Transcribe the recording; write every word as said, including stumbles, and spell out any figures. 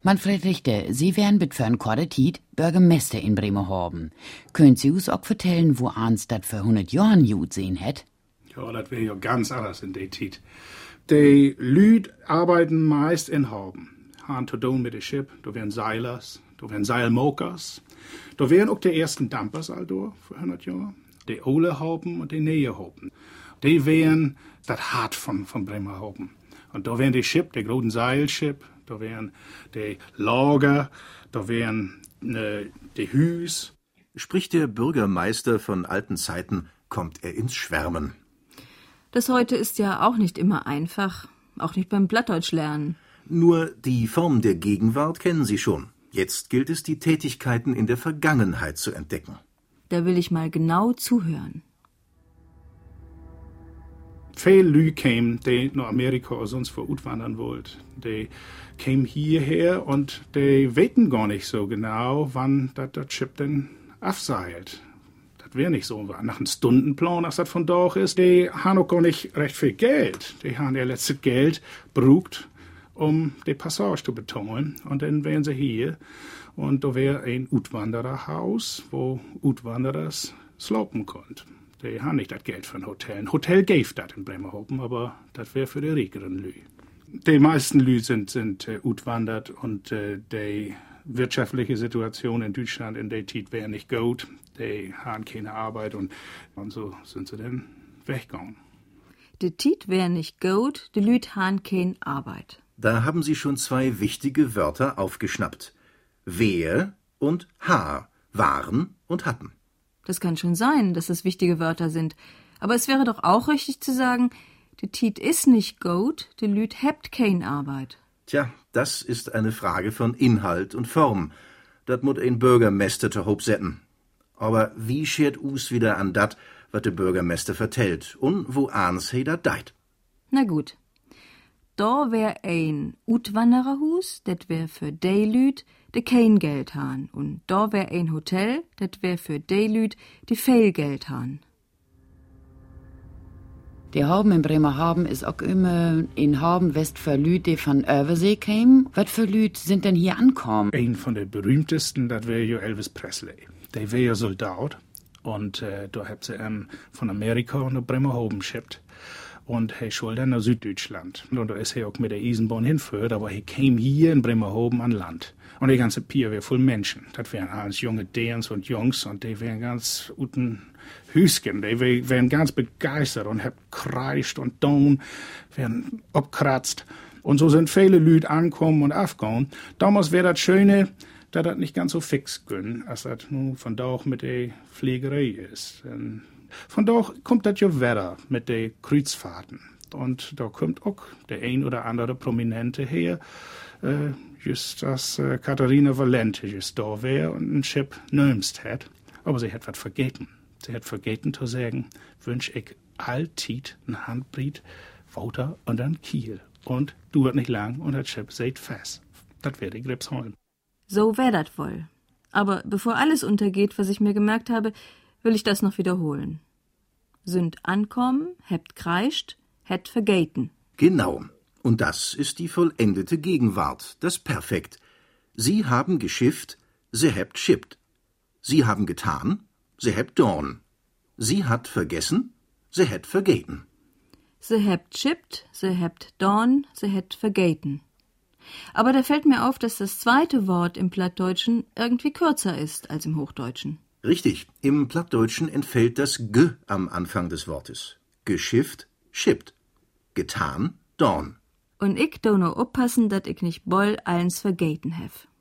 Manfred Richter, Sie wären mit für ein korte Tiet Bürgermeister in Bremerhaven. Können Sie uns auch vertellen, wo ans dat für hundert Jahren gut sehen hätt? Ja, das wäre ja ganz anders in der Tiet. Die Lüd arbeiten meist in Hauben. Han zu tun mit dem Schiff, da wären Seilers, da wären Seilmokers, da wären auch die ersten Dampers also vor hundert Jahren. Die Ole Hauben und die Nähe Hauben. Die wären das Hart von, von Bremerhaven. Und da wären die Schiff, die großen Seilschiff, da wären die Lager, da wären äh, die Hüs. Spricht der Bürgermeister von alten Zeiten, kommt er ins Schwärmen. Das heute ist ja auch nicht immer einfach, auch nicht beim Plattdeutsch lernen. Nur die Form der Gegenwart kennen Sie schon. Jetzt gilt es, die Tätigkeiten in der Vergangenheit zu entdecken. Da will ich mal genau zuhören. Viele Lü kämen, die nach Amerika oder sonst wo auswandern wollten. Die kämen hierher und die weten gar nicht so genau, wann das Schiff denn abseilt. Das wäre nicht so nach einem Stundenplan, als das von da ist. Die haben auch gar nicht recht viel Geld. Die haben ihr letztes Geld braucht, um die Passage zu bezahlen. Und dann wären sie hier. Und da wäre ein Utwandererhaus, wo Utwanderers slopen konnten. Die haben nicht das Geld für ein Hotel. Ein Hotel gäbe das in Bremerhaven, aber das wäre für die reicheren Lü. Die meisten Lü sind, sind äh, utwandert und äh, die wirtschaftliche Situation in Deutschland in der Zeit wäre nicht gut. Die haben keine Arbeit und, und so sind sie dann weggegangen. Die Tit wär nicht gut, die Lüt han kein Arbeit. Da haben Sie schon zwei wichtige Wörter aufgeschnappt. Wer und ha, waren und hatten. Das kann schon sein, dass das wichtige Wörter sind. Aber es wäre doch auch richtig zu sagen, die Tit is nicht gut, die Lüt hebt kein Arbeit. Tja, das ist eine Frage von Inhalt und Form. Dat mut ein Bürgermeister te hoop setten. Aber wie schert us wieder an dat, wat de Bürgermeister vertellt und wo ans he dat deit? Na gut. Da wär ein Utwandererhus, dat wär für de Lüt, de kein Geld han. Und da wär ein Hotel, dat wär für de Lüt, die viel Geld han. Die Hauben in Bremerhaven ist auch immer in Hauben West für Lüt, die von Übersee kämen. Was für Lüt sind denn hier ankommen? Ein von den berühmtesten, das wäre ja Elvis Presley. Der wäre ja Soldat und äh, da hat sie ihn von Amerika nach Bremerhaven geschickt. Und er schuld dann nach Süddeutschland. Und da ist er auch mit der Eisenbahn hinführt, aber er kam hier in Bremerhaven an Land. Und die ganze Pier wäre voll Menschen. Das wären alles junge Däns und Jungs und die wären ganz uten Hüsken. Die wären ganz begeistert und haben kreischt und don, wären abkratzt. Und so sind viele Leute angekommen und aufgegangen. Damals wäre das Schöne, dass das nicht ganz so fix ging, als das nun von da auch mit der Fliegerei ist. Und von da kommt das ja weiter mit den Kreuzfahrten. Und da kommt auch der ein oder andere Prominente her, äh, just dass äh, Katharina Valente just da wäre und ein Schiff nimmst hat. Aber sie hat was vergeten. Sie hat vergeten zu sagen, wünsch ich alltit ein Handbriet, Wouter und ein Kiel. Und dauert nicht lang und das Schiff seht fest. Das wäre die Gripsholm. So wär dat wohl. Aber bevor alles untergeht, was ich mir gemerkt habe, will ich das noch wiederholen. Sünd ankommen, hebt kreischt, het vergeten. Genau. Und das ist die vollendete Gegenwart, das Perfekt. Sie haben geschifft, sie hebt schippt. Sie haben getan, sie hebt dorn. Sie hat vergessen, sie het vergeten. Sie hebt schippt, sie hebt dorn, sie het vergeten. Aber da fällt mir auf, dass das zweite Wort im Plattdeutschen irgendwie kürzer ist als im Hochdeutschen. Richtig, im Plattdeutschen entfällt das G am Anfang des Wortes. Geschifft, schippt. Getan, dorn. Und ich do no oppassen, dat ich nicht boll eins vergeten hef.